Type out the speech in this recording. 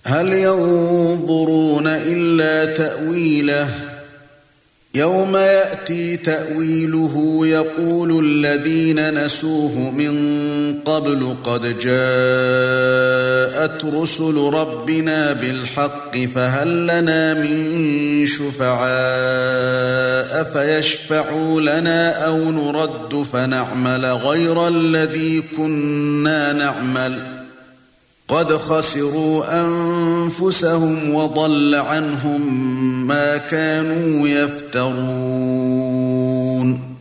هل ينظرون إلا تأويله يوم يأتي تأويله يقول الذين نسوه من قبل قد جاءت رسل ربنا بالحق فهل لنا من شفعاء فيشفعوا لنا أو نرد فنعمل غير الذي كنا نعمل قد خسروا أنفسهم وضل عنهم ما كانوا يفترون